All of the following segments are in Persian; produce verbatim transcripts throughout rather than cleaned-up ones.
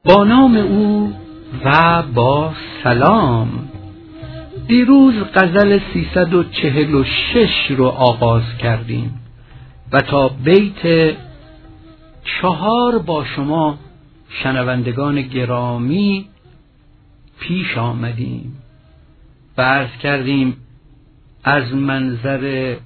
با نام او و با سلام. دیروز غزل سیصد و چهل و شش رو آغاز کردیم و تا بیت چهار با شما شنوندگان گرامی پیش آمدیم و عرض کردیم از منظر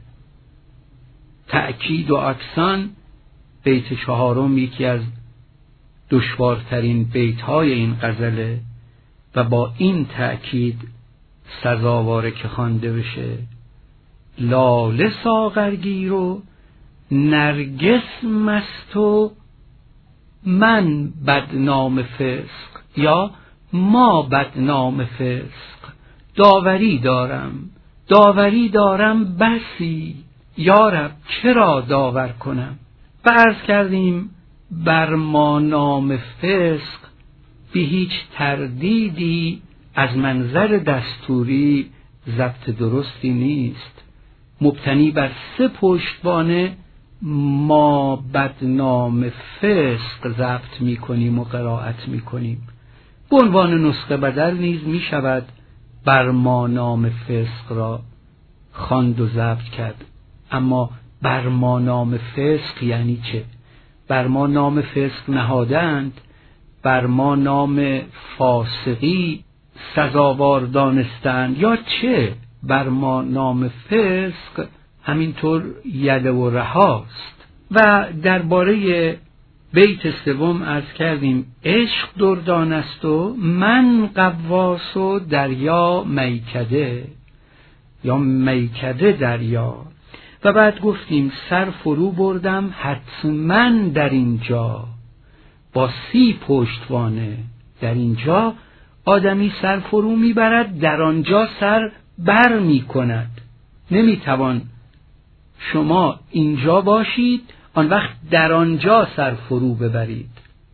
تأکید و اکسان بیت چهارم یکی از دشوارترین بیت‌های این غزله و با این تأکید سزاواره که خوانده بشه. لاله ساغرگیر و نرگس مست و من بدنام فسق، یا ما بدنام فسق. داوری دارم داوری دارم بسی، یارب چرا داور کنم. و عرض کردیم بر ما نام فسق بی هیچ تردیدی از منظر دستوری ضبط درستی نیست، مبتنی بر سه پشتوانه ما بدنام فسق ضبط می کنیم و قرائت می کنیم. به عنوان نسخه بدل نیز می شود بر ما نام فسق را خواند و ضبط کرد. اما بر ما نام فسق یعنی چه؟ بر ما نام فسق نهادند، بر ما نام فاسقی سزاوار دانستند، یا چه؟ بر ما نام فسق همینطور یله و رهاست. و درباره بیت سوم عرض کردیم عشق دردان است و من غواص و دریا میکده، یا میکده دریا. و بعد گفتیم سر فرو بردم حتما در اینجا، با سی پشتوانه. در اینجا آدمی سر فرو میبرد، در آنجا سر بر میکند. نمیتوان شما اینجا باشید آن وقت در آنجا سر فرو ببرید.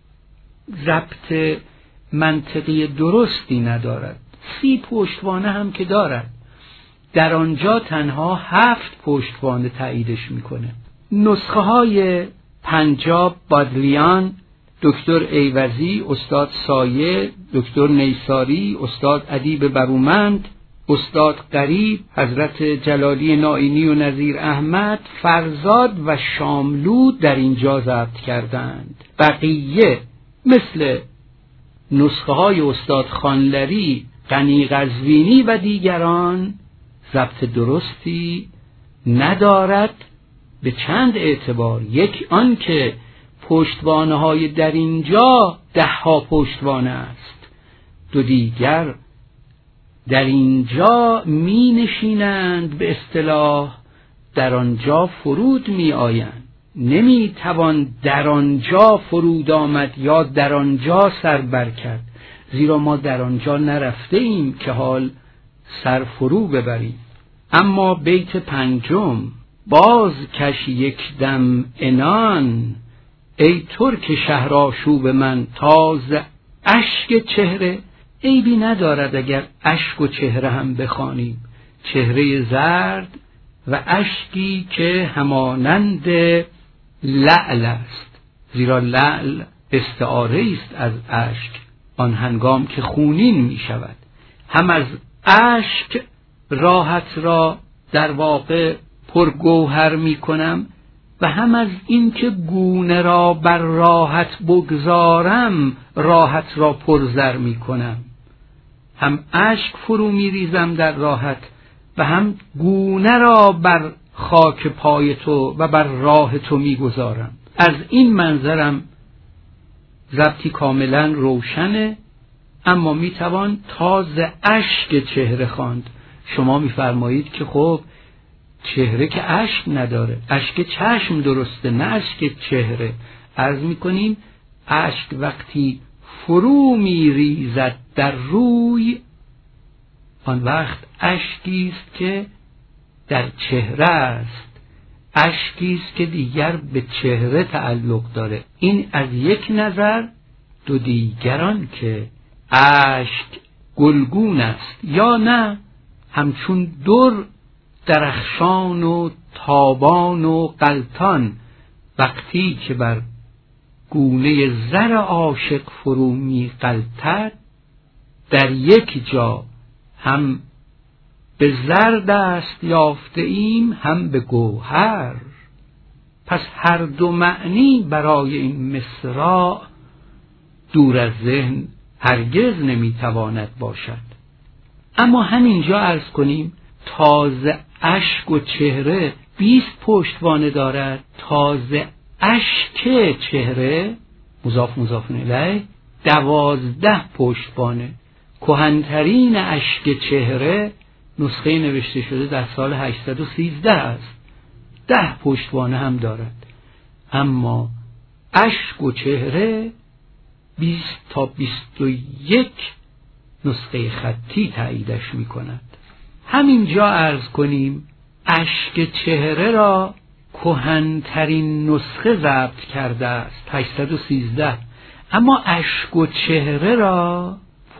ضبط منطقی درستی ندارد. سی پشتوانه هم که دارد، در آنجا تنها هفت پشتوانه تاییدش میکنه. نسخه های پنجاب بادلیان، دکتر ایوزی، استاد سایه، دکتر نیساری، استاد ادیب برومند، استاد قریب، حضرت جلالی نائینی و نظیر احمد، فرزاد و شاملو در اینجا ضبط کردند. بقیه مثل نسخه های استاد خانلری، غنی قزوینی و دیگران ضبط درستی ندارد به چند اعتبار. یک آن که پشتوانه های در اینجا ده ها پشتوانه است، دو دیگر در اینجا می نشینند، به اصطلاح در آنجا فرود می آیند. نمی توان در آنجا فرود آمد یا در آنجا سر بر کرد، زیرا ما در آنجا نرفته ایم که حال سر فرو ببریم. اما بیت پنجم باز کش یک دم انان، ای ترک شهرآشوب من تاز اشک چهره. عیبی ندارد اگر اشک و چهره هم بخوانیم، چهره زرد و اشکی که همانند لعل است، زیرا لعل استعاره است از اشک آن هنگام که خونین می شود. هم از اشک راحت را در واقع پرگوهر می کنم و هم از این که گونه را بر راحت بگذارم راحت را پرزر می کنم. هم اشک فرو می ریزم در راحت و هم گونه را بر خاک پای تو و بر راه تو می گذارم. از این منظرم ضبطی کاملا روشنه، اما می توان تاز اشک چهره خواند. شما می فرمایید که خب چهره که اشک نداره، اشک چشم درسته نه اشک چهره. عرض می کنیم اشک وقتی فرو می ریزد در روی، آن وقت اشکی است که در چهره است، اشکی است که دیگر به چهره تعلق داره. این از یک نظر. دو دیگران که اشک گلگون است یا نه همچون در درخشان و تابان و غلطان، وقتی که بر گونه زر عاشق فرو می غلطد، در یک جا هم به زر دست یافته ایم هم به گوهر. پس هر دو معنی برای این مصرع دور از ذهن هرگز نمیتواند باشد. اما همینجا عرض کنیم تازه اشک و چهره بیست پشتوانه دارد، تازه اشک چهره مضاف مضاف الیه دوازده پشتوانه. کهن‌ترین اشک چهره نسخه نوشته شده در سال هشتصد و سیزده است، ده پشتوانه هم دارد. اما اشک و چهره بیست تا بیست و یک نسخه خطی تاییدش می کند. همینجا عرض کنیم اشک چهره را کهن‌ترین نسخه ضبط کرده است، هشتصد و سیزده، اما اشک و چهره را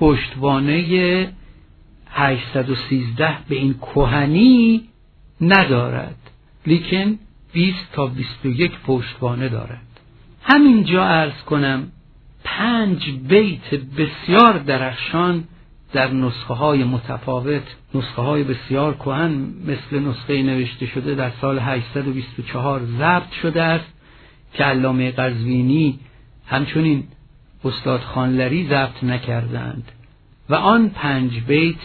پشتوانه هشتصد و سیزده به این کهنی ندارد، لیکن بیست تا بیست و یک پشتوانه دارد. همینجا عرض کنم پنج بیت بسیار درخشان در نسخه های متفاوت، نسخه های بسیار کهن مثل نسخه نوشته شده در سال هشتصد و بیست و چهار ضبط شده است که علامه قزوینی همچنین استاد خانلری ضبط نکردند و آن پنج بیت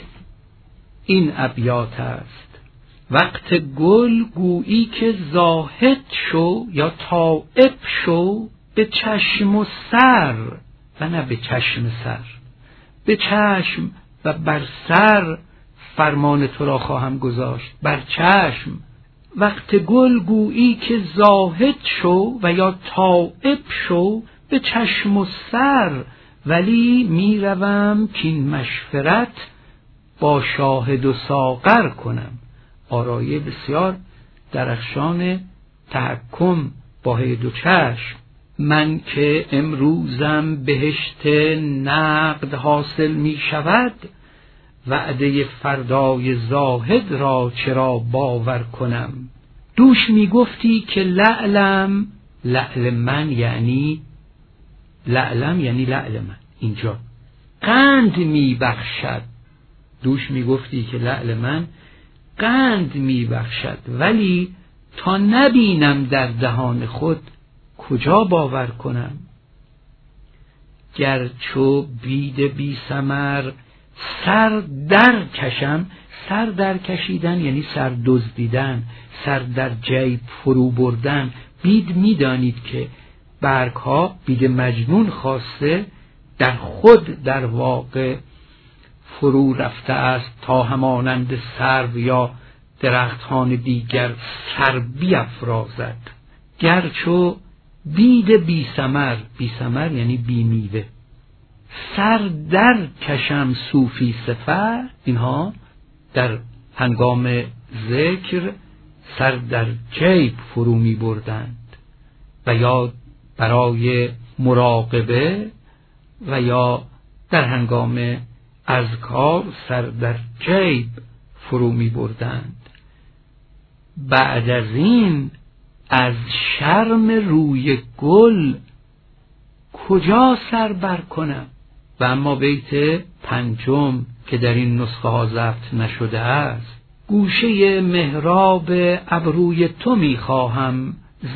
این ابیات است: وقت گل گویی که زاهد شو یا تائب شو به چشم و سر، و نه به چشم سر، به چشم و بر سر فرمان تو را خواهم گذاشت، بر چشم. وقت گل گویی که زاهد شو و یا تائب شو به چشم و سر، ولی میروم کین مشورت با شاهد و ساغر کنم. آرایه بسیار درخشان تحکم با هی دو چشم. من که امروزم بهشت نقد حاصل می شود، وعده فردای زاهد را چرا باور کنم. دوش می گفتی که لعلم، لعل من یعنی لعلم یعنی لعل من، اینجا قند می بخشد. دوش می گفتی که لعل من قند می بخشد، ولی تا نبینم در دهان خود کجا باور کنم. گرچو بید بی ثمر سر در کشم، سر در کشیدن یعنی سر دزدیدن، سر در جیب فرو بردن. بید میدانید که برگ ها بید مجنون خواسته در خود در واقع فرو رفته است تا همانند سرو یا درختان دیگر سر بیفرازد. گرچو بید بی ثمر، بی ثمر یعنی بی میوه، سر در کشم صوفی صفت، اینها در هنگام ذکر سر در جیب فرو می بردند و یا برای مراقبه و یا در هنگام اذکار سر در جیب فرو می بردند. بعد از این از شرم روی گل کجا سر بر کنم. و اما بیت پنجم که در این نسخه ها ضبط نشده است: گوشه محراب ابروی تو میخواهم ز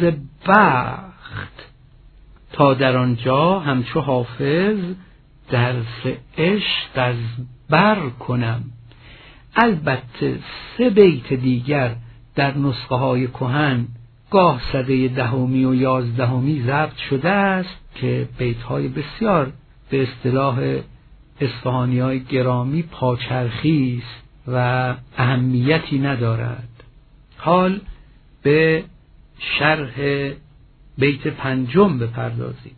بخت، تا در آنجا همچو حافظ درس عشق از بر کنم. البته سه بیت دیگر در نسخه های کهن گاه سده دهمی و یازدهمی ضبط شده است که بیت های بسیار به اصطلاح اصفهانی های گرامی پاچرخی است و اهمیتی ندارد. حال به شرح بیت پنجم بپردازیم.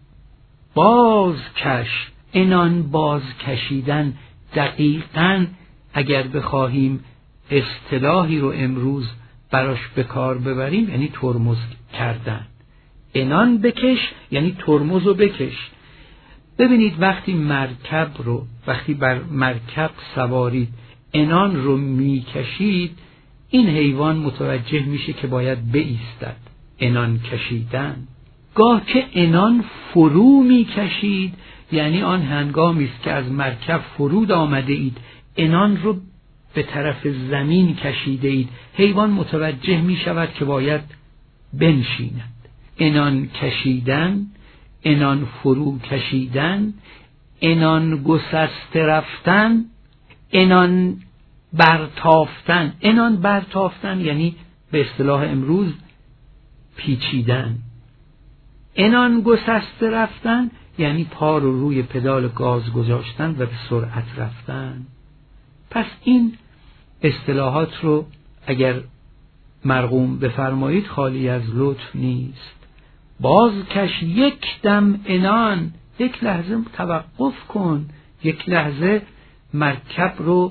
بازکش، اینان باز کشیدن دقیقاً اگر بخواهیم اصطلاحی رو امروز براش به کار ببریم یعنی ترمز کردن. اینان بکش یعنی ترمز رو بکش. ببینید وقتی مرکب رو وقتی بر مرکب سوارید اینان رو میکشید، این حیوان متوجه میشه که باید بایستد. اینان کشیدن. گاه که عنان فرو می کشید، یعنی آن هنگامی است که از مرکب فرود آمده اید، عنان رو به طرف زمین کشیده اید، حیوان متوجه می شود که باید بنشیند. عنان کشیدن، عنان فرو کشیدن، عنان گسسته رفتن، عنان برتافتن. عنان برتافتن یعنی به اصطلاح امروز پیچیدن. عنان گسسته رفتن یعنی پا رو روی پدال گاز گذاشتن و به سرعت رفتن. پس این اصطلاحات رو اگر مرقوم بفرمایید خالی از لطف نیست. بازکش یک دم عنان، یک لحظه توقف کن، یک لحظه مرکب رو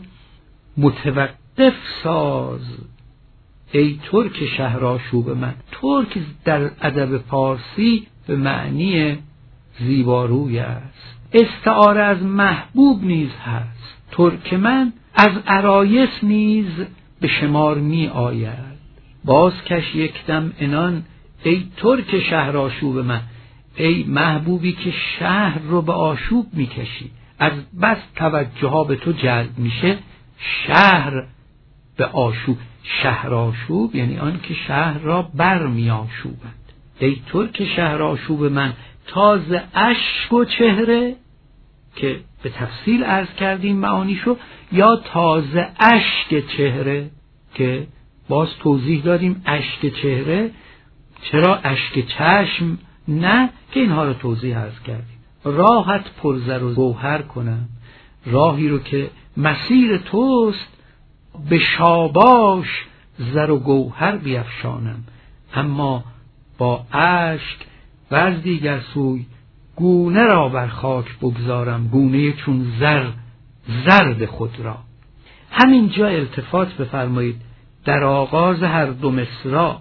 متوقف ساز. ای ترک شهرآشوب من. ترک در ادب پارسی به معنی زیباروی است. استعاره از محبوب نیز هست. ترک من از عرایس نیز به شمار می آید. بازکش یک دم عنان، ای ترک شهرآشوب من، ای محبوبی که شهر رو به آشوب می کشی. از بس توجه ها به تو جلب میشه، شهر به آشوب. شهرآشوب یعنی آن که شهر را بر می آشوبد. ای ترک شهرآشوب من، تاز اشک و چهره که به تفصیل عرض کردیم معانیشو، یا تاز اشک چهره که باز توضیح دادیم. اشک چهره چرا اشک چشم نه، که اینها رو توضیح عرض کردیم. راحت پرزر و گوهر کنم، راهی رو که مسیر توست به شاباش زر و گوهر بیفشانم، اما با اشک و از دیگر سوی گونه را بر خاک بگذارم، گونه چون زر زرد خود را. همینجا التفات بفرمایید در آغاز هر دو مصرع،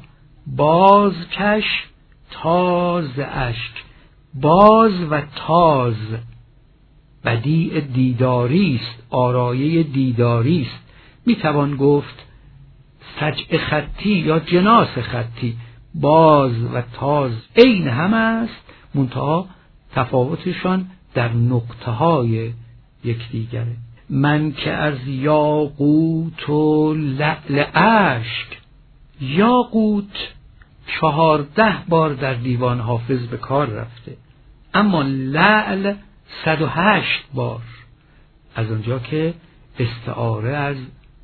بازکش تاز اشک. باز و تاز بدیع دیداری است، آرایه دیداری است. میتوان گفت سجع خطی یا جناس خطی. باز و تاز عین هم است، منتها تفاوتشان در نقطه های یکدیگره. من که از یاقوت و لعل اشک، یاقوت چهارده بار در دیوان حافظ به کار رفته، اما لعل صد و هشت بار، از اونجا که استعاره از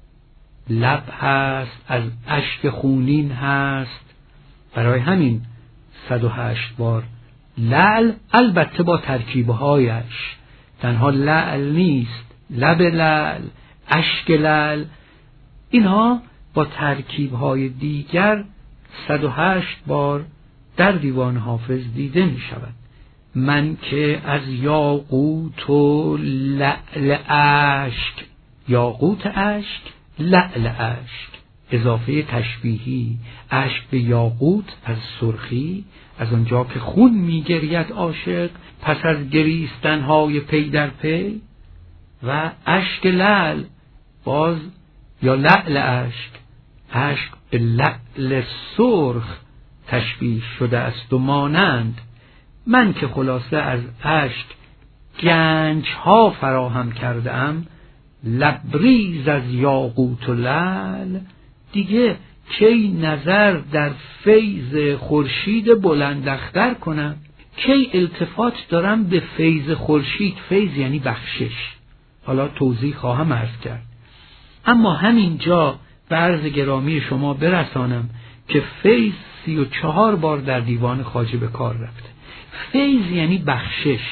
لب هست، از اشک خونین هست، برای همین صد و هشت بار. لعل البته با ترکیبهایش، تنها لعل نیست، لب لعل، اشک لعل، اینها با ترکیبهای دیگر صد و هشت بار در دیوان حافظ دیده می شود. من که از یاقوت و لعل اشک، یاقوت اشک، لعل اشک، اضافه تشبیهی. اشک به یاقوت از سرخی، از آنجا که خون می گرید عاشق پس از گریستنهای پی در پی، و اشک لعل باز یا لعل اشک، اشک به لعل سرخ تشبیه شده است و مانند. من که خلاصه از اشک گنج ها فراهم کردم، لبریز از یاقوت و لعل، دیگه کی نظر در فیض خورشید بلند اختر کنم، کی التفات دارم به فیض خورشید. فیض یعنی بخشش، حالا توضیح خواهم عرض کرد. اما همینجا به عرض گرامی شما برسانم که فیض سی و چهار بار در دیوان خواجه به کار رفته. فیض یعنی بخشش،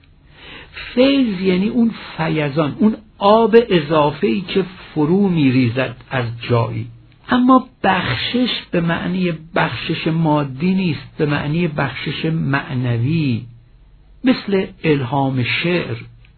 فیض یعنی اون فیضان، اون آب اضافه‌ای که فرو میریزد از جایی. اما بخشش به معنی بخشش مادی نیست، به معنی بخشش معنوی، مثل الهام شعر.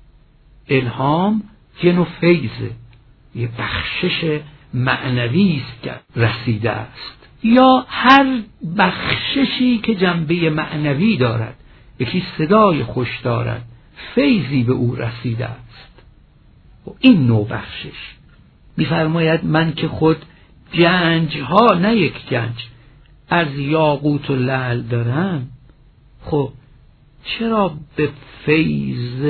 الهام یه نوع فیضه، یه بخشش معنوی است که رسیده است، یا هر بخششی که جنبه معنوی دارد، یکی صدای خوش دارد، فیضی به او رسیده است. و این نوع بخشش می‌فرماید من که خود گنج ها، نه یک گنج، از یاقوت و لعل دارم، خب چرا به فیض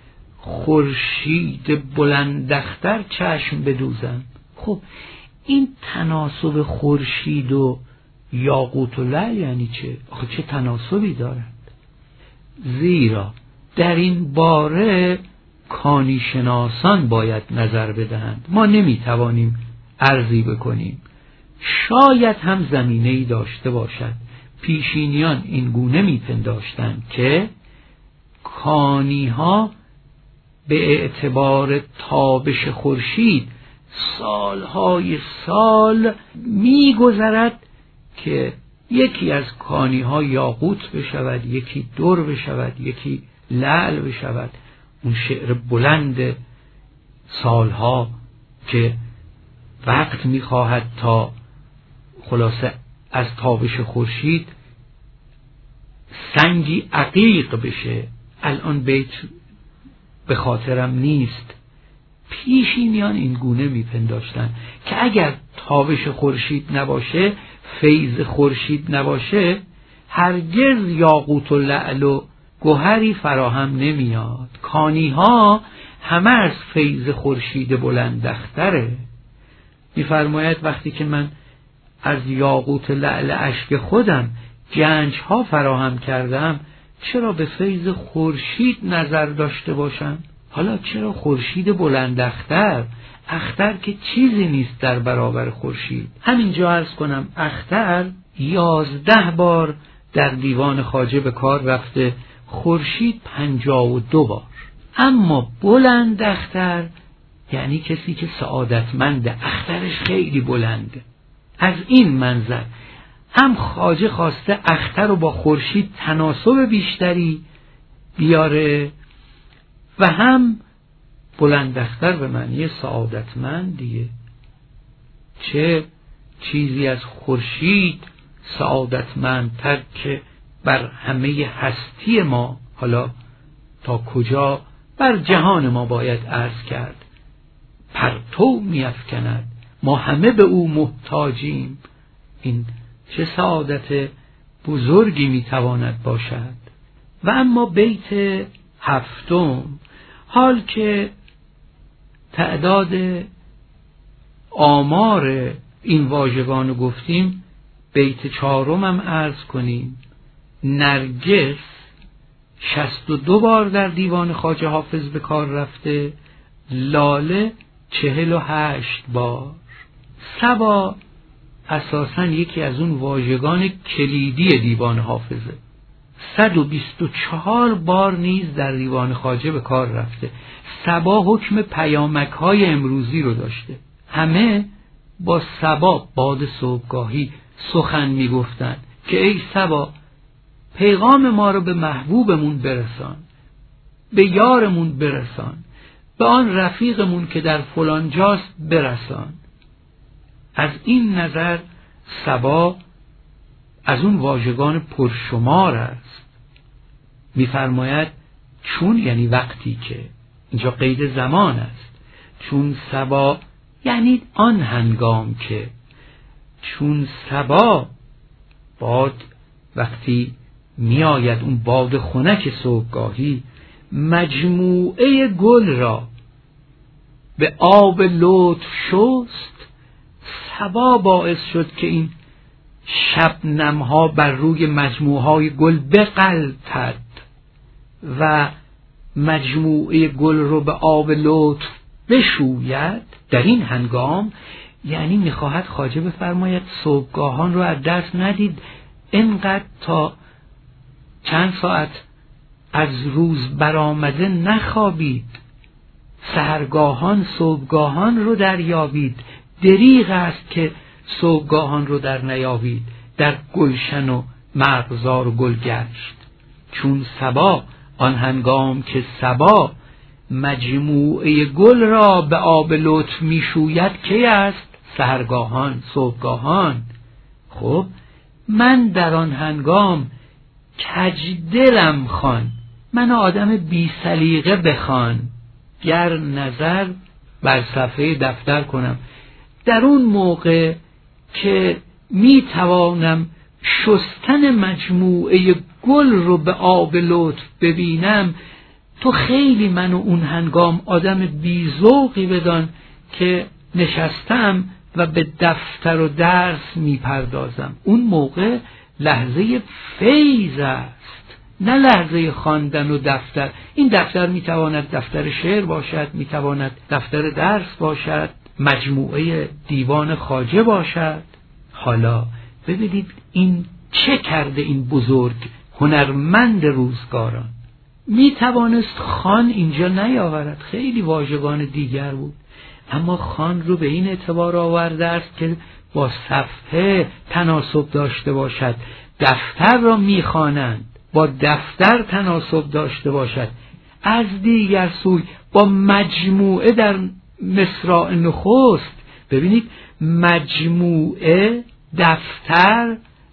خورشید بلندختر چشم بدوزم؟ خب این تناسب خورشید و یاقوت و لعل یعنی چه؟ آخه چه تناسبی دارند؟ زیرا در این باره کانی شناسان باید نظر بدهند. ما نمیتوانیم عرضی بکنیم. شاید هم زمینه‌ای داشته باشد. پیشینیان این گونه میپنداشتند که کانی ها به اعتبار تابش خورشید سالهای سال میگذرد که یکی از کانی ها یاقوت بشود، یکی در بشود، یکی لعل بشود. اون شعر بلند سالها که وقت میخواهد تا خلاصه از تابش خورشید سنگی عقیق بشه. الان بیت به خاطرم نیست. پیشینیان این گونه میپنداشتن که اگر تابش خورشید نباشه، فیض خورشید نباشه، هرگز یاقوت و لعل و گوهری فراهم نمیاد. کانی ها همه از فیض خورشید بلندختره. میفرماید وقتی که من از یاقوت لعل اشک خودم گنج ها فراهم کردم، چرا به فیض خورشید نظر داشته باشم؟ حالا چرا خورشید بلندختر؟ اختر که چیزی نیست در برابر خورشید. همینجا عرض کنم اختر یازده بار در دیوان خواجه به کار رفته، خورشید پنجاه و دو بار. اما بلندختر یعنی کسی که سعادتمنده، اخترش خیلی بلنده. از این منظر هم خواجه خواسته اختر رو با خورشید تناسب بیشتری بیاره و هم بلندختر به معنی سعادتمند دیگه. چه چیزی از خورشید سعادتمندتر که بر همه هستی ما، حالا تا کجا بر جهان ما باید عرض کرد، پرتو می‌افکند، ما همه به او محتاجیم. این چه سعادت بزرگی میتواند باشد. و اما بیت هفتم، حال که تعداد آمار این واژگان گفتیم، بیت چهارم هم عرض کنیم. نرگس شصت و دو بار در دیوان خواجه حافظ به کار رفته، لاله چهل و هشت بار. صبا اساساً یکی از اون واژگان کلیدی دیوان حافظه. صد و بیست و چهار بار نیز در دیوان خواجه به کار رفته. صبا حکم پیامک های امروزی رو داشته. همه با صبا، باد صبحگاهی، سخن می گفتن که ای صبا پیغام ما رو به محبوبمون برسان، به یارمون برسان، به آن رفیقمون که در فلان جاست برسان. از این نظر صبا از اون واژگان پرشمار است. می‌فرماید چون یعنی وقتی که، اینجا قید زمان است. چون صبا یعنی آن هنگام که، چون صبا باد وقتی میآید، اون باد خنک صبحگاهی، مجموعه گل را به آب لطف شست، صبا باعث شد که این شبنم‌ها بر روی مجموعه‌های گل بغلطد و مجموعه گل رو به آب لطف بشوید. در این هنگام یعنی میخواهد خواجه بفرماید صبحگاهان رو از دست ندید، اینقدر تا چند ساعت از روز برآمده نخوابید، سحرگاهان صبحگاهان رو دریابید. دریغ است که صبحگاهان رو در نیابید، در گلشن و مرغزار و گلگشت. چون صبا آن هنگام که صبا مجموعه گل را به آب لطف میشوید، کی است؟ سحرگاهان، صبحگاهان. خب من در آن هنگام کجدلم خوان، من آدم بی سلیقه بخوان، گر نظر بر صفحه دفتر کنم. در اون موقع که می توانم شستن مجموعه گل رو به آب لطف ببینم، تو خیلی منو اون هنگام آدم بی‌ذوقی بدان که نشستم و به دفتر و درس میپردازم. اون موقع لحظه فیض است، نه لحظه خواندن و دفتر. این دفتر میتواند دفتر شعر باشد، میتواند دفتر درس باشد، مجموعه دیوان خواجه باشد. حالا ببینید این چه کرده این بزرگ هنرمند روزگاران. میتوانست خان اینجا نیاورد، خیلی واژگان دیگر بود، اما خان رو به این اعتبار آورده است که با صفحه تناسب داشته باشد. دفتر را میخوانند، با دفتر تناسب داشته باشد. از دیگر سوی با مجموعه در مصرع نخست، ببینید مجموعه، دفتر،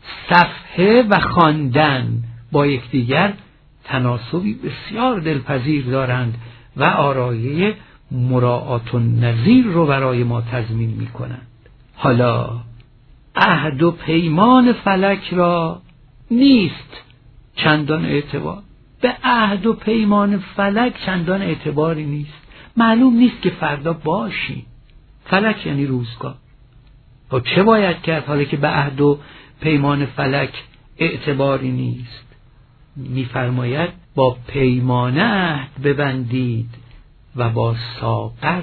صفحه و خواندن با یکدیگر تناسبی بسیار دلپذیر دارند و آرایه مراعات النظیر رو برای ما تضمین می کنند. حالا عهد و پیمان فلک را نیست چندان اعتبار، به عهد و پیمان فلک چندان اعتباری نیست. معلوم نیست که فردا باشی. فلک یعنی روزگار. و چه باید کرد حالا که به عهد و پیمان فلک اعتباری نیست؟ می‌فرماید با پیمان عهد ببندید و با ساغر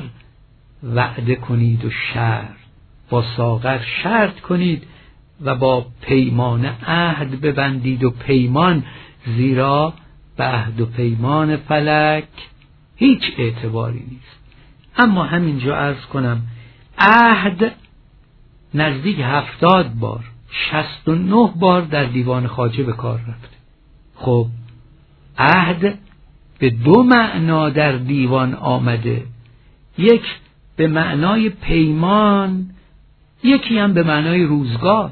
وعده کنید و شرط، با ساغر شرط کنید و با پیمان عهد ببندید و پیمان، زیرا به عهد و پیمان فلک هیچ اعتباری نیست. اما همینجا عرض کنم عهد نزدیک هفتاد بار، شصت و نه بار در دیوان خواجه به کار رفته. خب عهد به دو معنا در دیوان آمده، یک به معنای پیمان، یکی هم به معنای روزگار.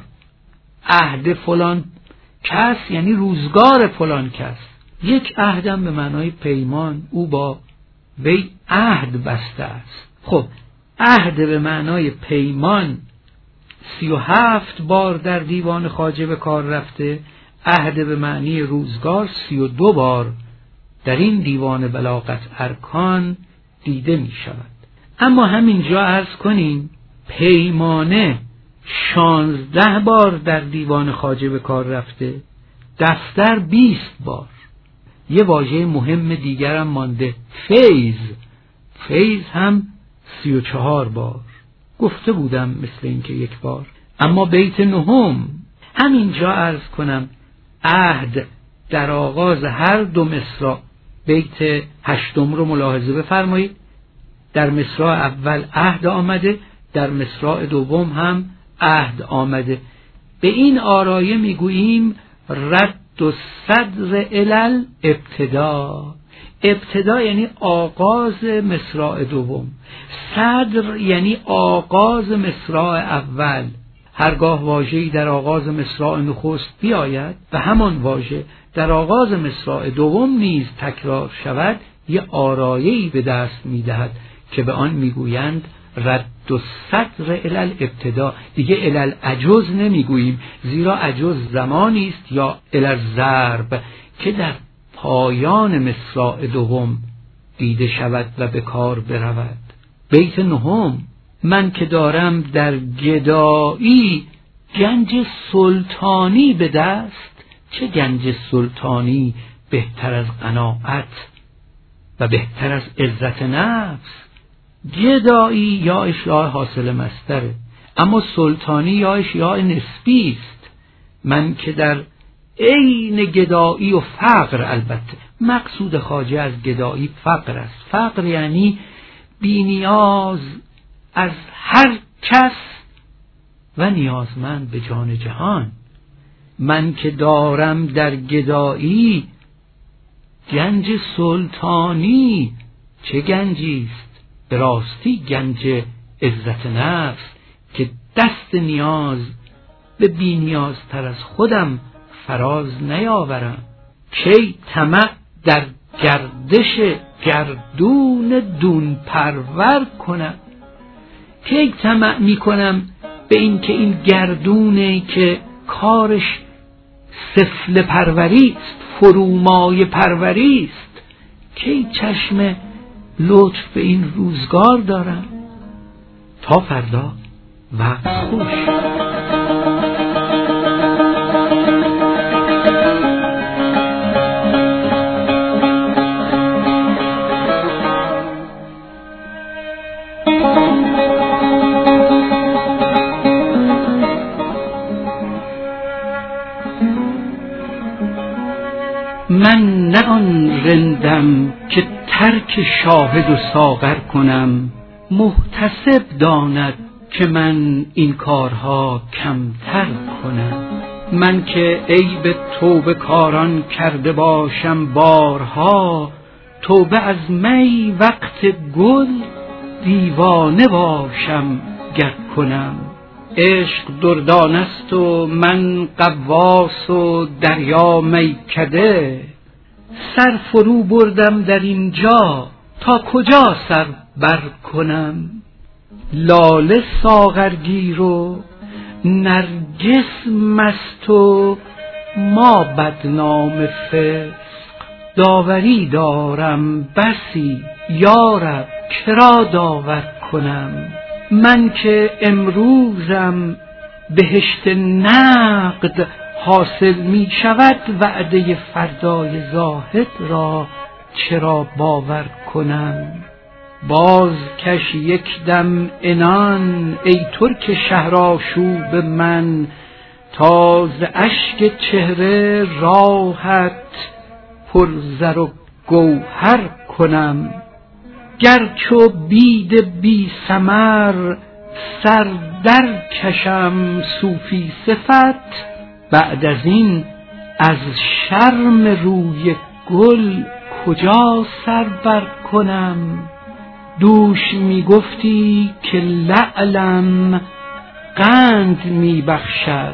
عهد فلان کس یعنی روزگار فلان کس. یک عهدم به معنای پیمان، او با وی عهد بسته است. خب عهد به معنای پیمان سی و هفت بار در دیوان خواجه به کار رفته، عهد به معنی روزگار سی و دو بار در این دیوان بلاغت ارکان دیده می شود. اما همینجا عرض کنیم پیمانه شانزده بار در دیوان خواجه به کار رفته، دفتر بیست بار. یه واژه مهم دیگرم مانده، فیض. فیض هم سی و چهار بار. گفته بودم مثل این که یک بار. اما بیت نهم همینجا عرض کنم عهد در آغاز هر دو مصرع، بیت هشتم رو ملاحظه بفرمایید، در مصرع اول عهد آمده، در مصرع دوم هم عهد آمده. به این آرایه میگوییم رد و صدر الال ابتدا. ابتدا یعنی آغاز مصرع دوم، صدر یعنی آغاز مصرع اول. هرگاه واژه‌ای در آغاز مصرع نخست بیاید و همان واژه در آغاز مصرع دوم نیز تکرار شود، یه آرایه‌ای به دست می‌دهد که به آن میگویند رد و صدر الال ابتدا. دیگه الال عجز نمیگوییم، زیرا عجز زمانی است یا الال ضرب که در پایان مصرع دوم دیده شود و به کار برود. بیت نهم من که دارم در گدایی گنج سلطانی به دست، چه گنج سلطانی بهتر از قناعت و بهتر از عزت نفس. گدایی یا اشیاء حاصل مصدره، اما سلطانی یا اشیاء نسبی است. من که در عین گدایی و فقر، البته مقصود خواجه از گدایی فقر است. فقر یعنی بی نیاز از هر کس و نیازمند به جان جهان. من که دارم در گدایی گنج سلطانی، چه گنجی است؟ به راستی گنج عزت نفس که دست نیاز به بی نیازتر از خودم فراز نیاورم. کی طمع در گردش گردون دون پرور کنم، کی طمع می کنم به این که این گردونه که کارش سفله پروری است، فرومایه پروری است. کی چشم لطف به این روزگار دارم؟ تا فردا وقت خوش. من نه آن رندم که ترک شاهد و ساغر کنم، محتسب داند که من این کارها کمتر کنم. من که عیب توبه کاران کرده باشم بارها، توبه از می وقت گل دیوانه باشم گر کنم. عشق دردانه است و من غواص و دریا میکده، سر فرو بردم در اینجا تا کجا سر بر کنم. لاله ساغرگیر و نرگس مست و ما بدنام فسق، داوری دارم بسی یارب کرا داور کنم. من که امروزم بهشت نقد حاصل می شود، وعده فردای زاهد را چرا باور کنم. باز کش یک دم عنان ای ترک شهرآشوب من، تا ز اشک چهره راحت پر زر و گوهر کنم. گرچو بید بی ثمر سر در کشم صوفی صفت، بعد از این از شرم روی گل کجا سر بر کنم. دوش می گفتی که لعلم قند می بخشد،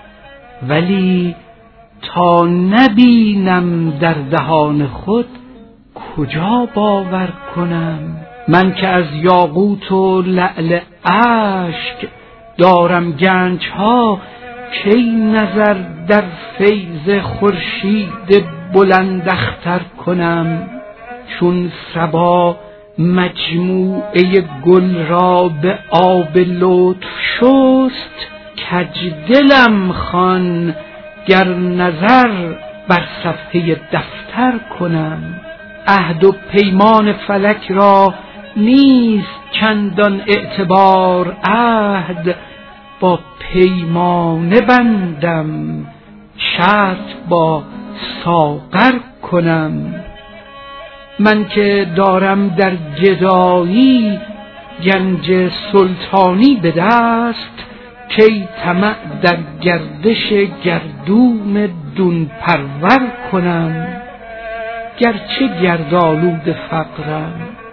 ولی تا نبینم در دهان خود کجا باور کنم. من که از یاقوت و لعل اشک دارم گنج ها، کی نظر در فیض خورشید بلند اختر کنم. چون صبا مجموعه گل را به آب لطف شست، کج دلم خوان گر نظر بر صفحه دفتر کنم. عهد و پیمان فلک را نیست چندان اعتبار، عهد با پیمانه بندم شرط با ساغر کنم. من که دارم در گدایی گنج سلطانی به دست، کی طمع در گردش گردون دون پرور کنم. گرچه گردآلود فقرم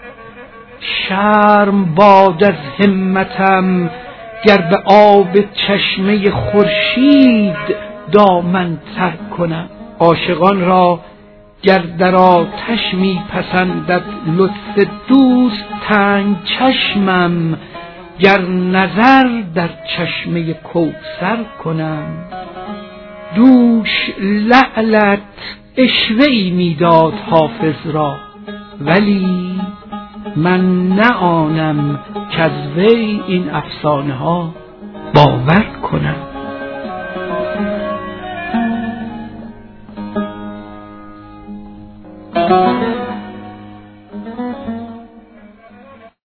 شرم باد از همتم، گر به آب چشمه خورشید دامن تر کنم. عاشقان را گر در آتش می پسندد لطف دوست، تنگ چشمم گر نظر در چشمه کوثر کنم. دوش لعلت عشوه‌ای میداد حافظ را، ولی من نه آنم کز وی این افسانه ها باور کنم.